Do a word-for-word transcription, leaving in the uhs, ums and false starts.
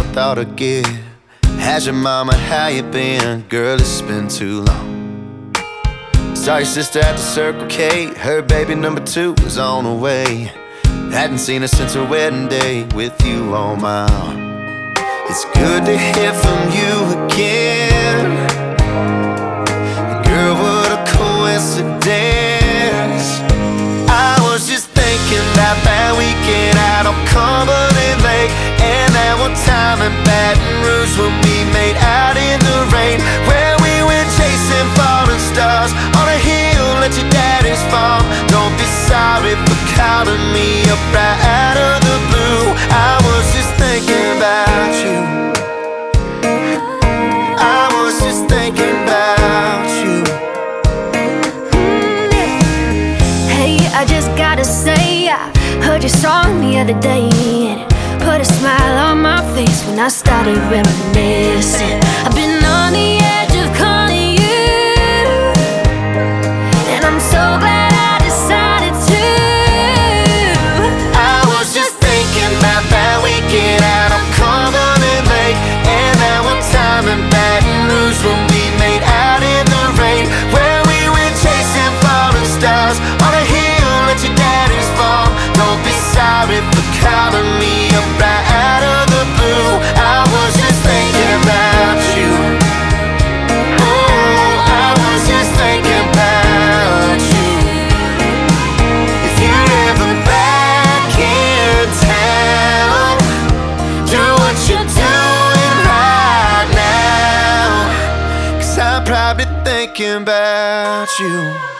thought I'd get. How's your mama, how you been? Girl, it's been too long. Saw your sister at the Circle K. Her baby number two was on the way. Hadn't seen her since her wedding day with you on my arm. It's good to hear from you again. Girl, what a coincidence. I was just thinking about that weekend out on Cumberland Lake, and that one time in Baton Rouge when we made out in the rain, where we went chasing falling stars on a hill at your daddy's farm. Don't be sorry for calling me up right out of the blue. I was just thinking about you. I was just thinking about you. Hey, I just gotta say, I heard your song the other day, and it put a smile on my face when I started reminiscing. I've been on the edge of calling you, and I'm so glad I decided to. I was just thinking about that weekend out on Cumberland Lake, and that one time in Baton Rouge when we made out in the rain, where we went chasing falling stars on a hill at your daddy's farm. Don't be sorry for calling me up right out of the blue. I was just thinking about you. Oh, I was just thinking about you. If you're ever back in town, do what you're doing right now, 'cause I'm probably thinking about you.